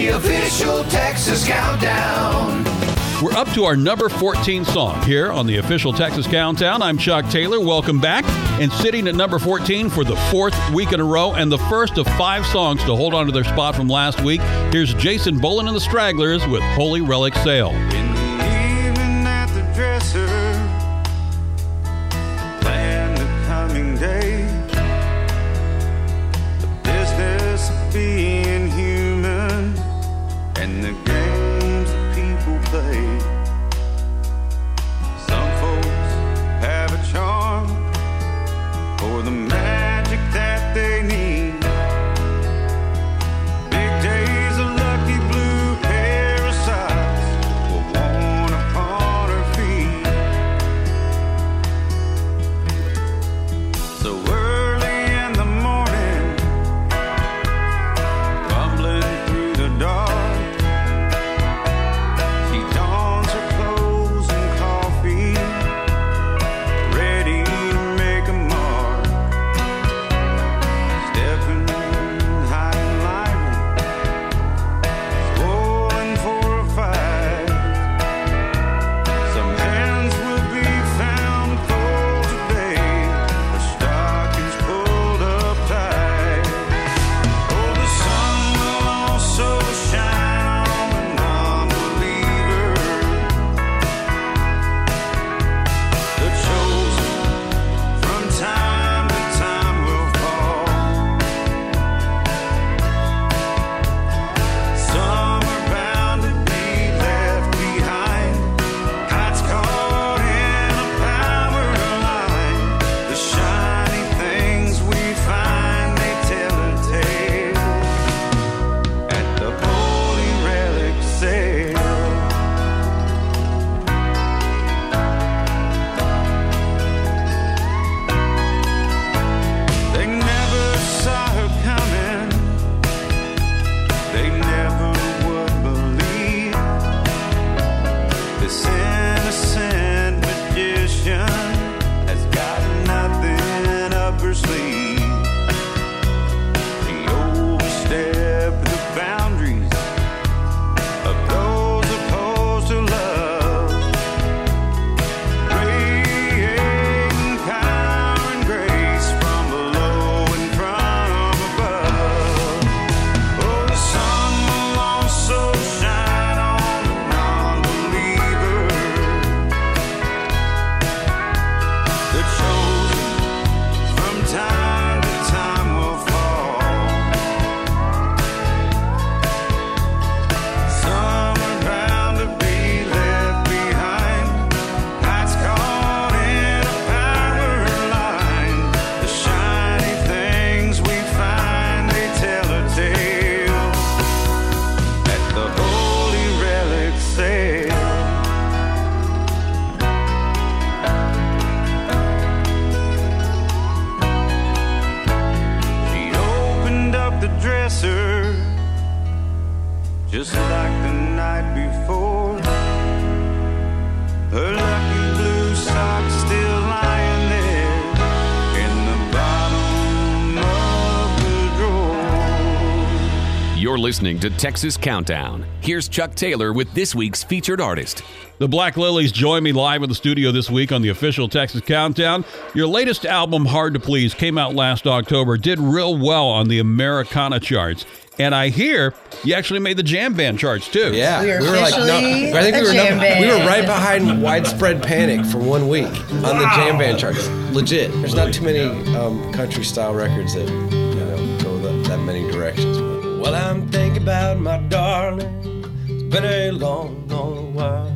the official Texas Countdown. We're up to our number 14 song here on the official Texas Countdown. I'm Chuck Taylor. Welcome back. And sitting at number 14 for the fourth week in a row and the first of 5 songs to hold on to their spot from last week, here's Jason Boland and the Stragglers with Holy Relic Sail. In the evening at the dresser, plan the coming day, the business of being human, and the games that people play. Some folks have a charm for the magic that they need. Big days of lucky blue parasites were worn upon her feet. So early in the morning, rumbling through the dark, she dons her clothes and coffee, ready to make a mark. Stepping, hiding lively, swollen for a fight. Some hands will be found full today, the stockings pulled up tight. Oh, the sun will also shine on the non-believer, the chosen from time to time will fall. Some are bound to be left behind, kites caught in a power line. The shiny things we find, they tell a tale at the holy relic sale. They never saw her coming, they never would believe this innocent magician has got nothing up her sleeve. They overstep the boundaries of those opposed to love. Radiating power and grace from below and from above. Oh, the sun will also shine on the non-believer, the chosen from time to time will fall. Some are bound to be left behind, kites caught in a power line. The shiny things we find, they tell a tale at the holy relic sale. She opened up the dresser just like the night before. Her lucky blue socks still lying there in the bottom of the drawer. You're listening to Texas Countdown. Here's Chuck Taylor with this week's featured artist. The Black Lilies join me live in the studio this week on the official Texas Countdown. Your latest album, Hard to Please, came out last October, did real well on the Americana charts. And I hear you actually made the jam band charts, too. Yeah, We were like, officially I think a jam band. we were right behind Widespread Panic for 1 week on the jam band charts. Legit. There's not too many country style records that go that many directions. Well, I'm thinking about my darling. It's been a long, long while.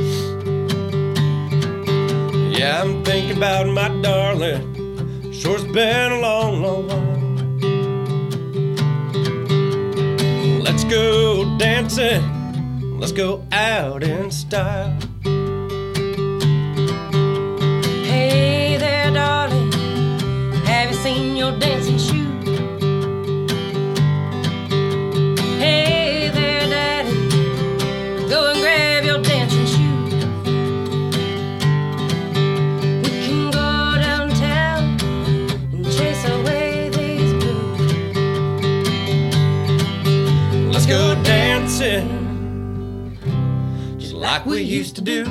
Yeah, I'm thinking about my darling. Sure, it's been a long, long while. Let's go dancing. Let's go out in style. Hey there, darling, have you seen your dancing shoes? Hey there, daddy, go and grab your dancing shoes. We can go downtown and chase away these blues. Let's go dancing. dancing just like we used to do.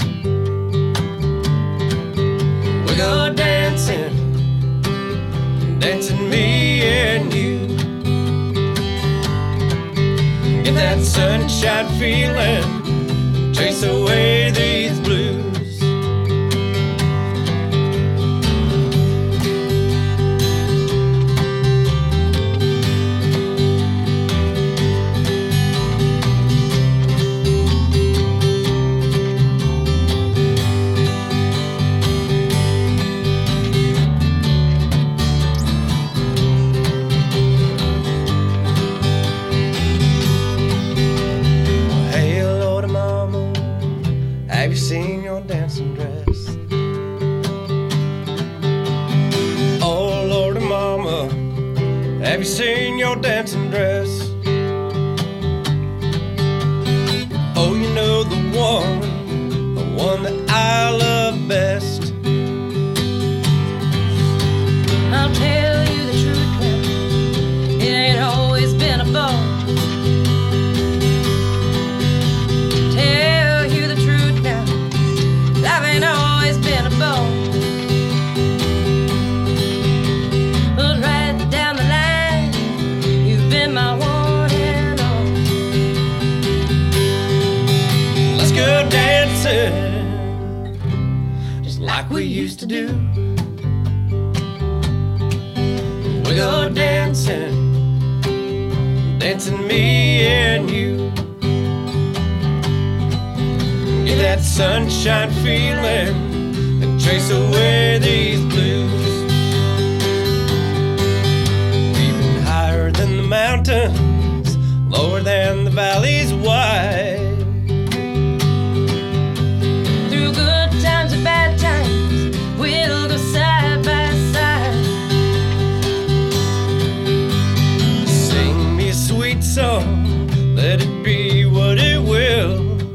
We go dancing, dancing me and you. Get that sunshine feeling, chase away these blues. Seen your dancing dress. Oh Lordy mama, have you seen your dancing dress? Oh, you know the one that I love best. I'll tell you the truth now, it ain't always been a ball. Ain't always been a ball, but right down the line, you've been my one and all. Let's go dancing, just like we used to do. We go dancing, dancing me and you. Get that sunshine feeling and chase away these blues. Even higher than the mountains, lower than the valleys wide. Through good times and bad times, we'll go side by side. Sing me a sweet song, let it be what it will.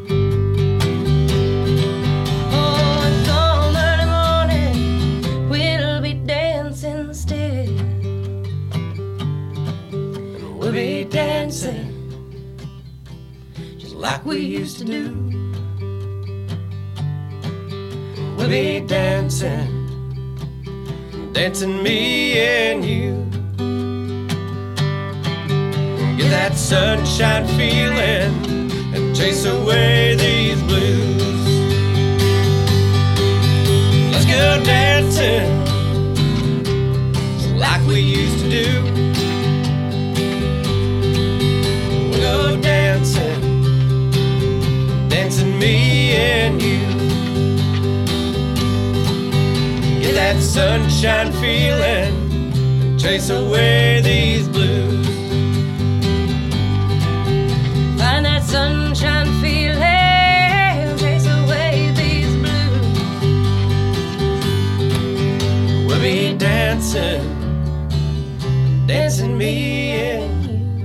Dancing just like we used to do. We'll be dancing, dancing me and you. Get that sunshine feeling and chase away these blues. Let's go dancing just like we used to do. Go dancing, dancing me and you. Get that sunshine feeling and chase away these blues. Find that sunshine feeling, chase away these blues. We'll be dancing, dancing me and you.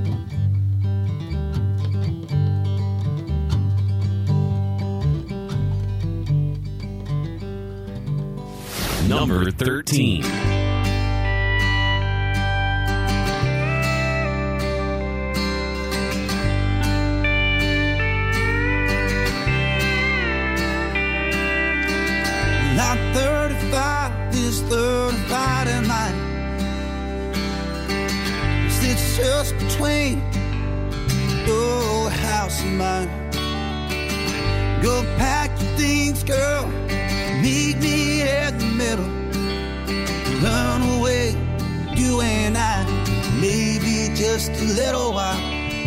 Number 13. Not 35, this third Friday night. It's just between your house and mine. Go pack your things, girl. Meet me in the middle. Run away, you and I. Maybe just a little while.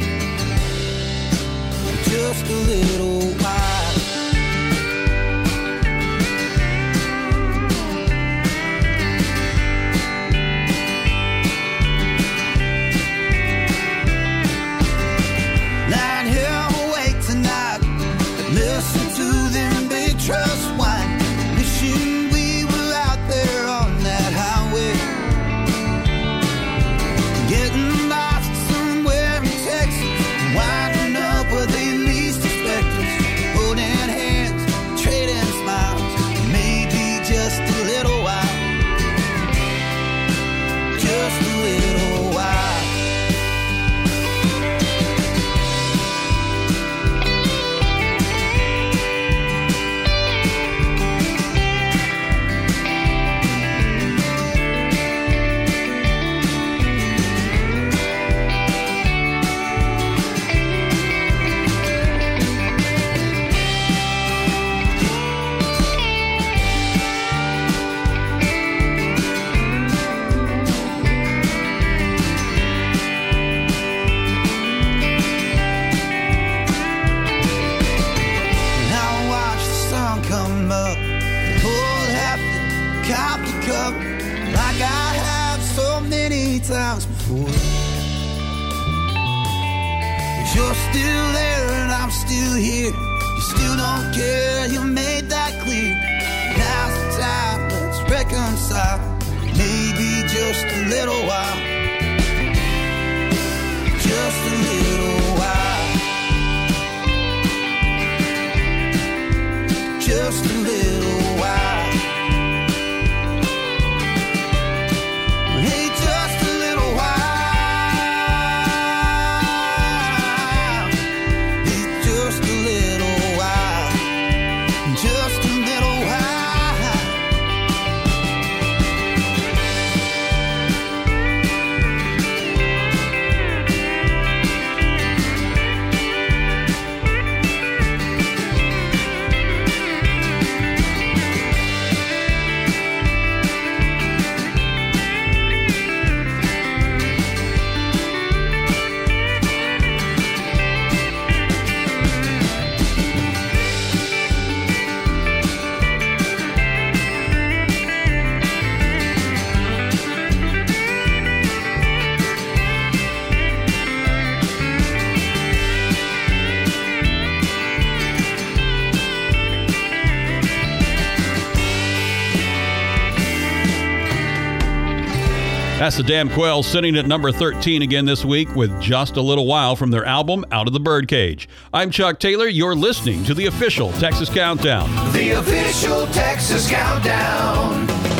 Just a little while. Lying here awake tonight. Listen to them big trust wine. Wishing we were out there on that highway. Getting lost somewhere in Texas. Winding up where they least expect us. Holding for it. You're still there and I'm still here. You still don't care, you made that clear. Now's the time, let's reconcile. Maybe just a little while. Just a little while. Just a little while. Hey, just a little while. Hey, just a little while. Just a little while. That's the Damn Quails sitting at number 13 again this week with Just a Little While from their album Out of the Birdcage. I'm Chuck Taylor. You're listening to the official Texas Countdown. The official Texas Countdown.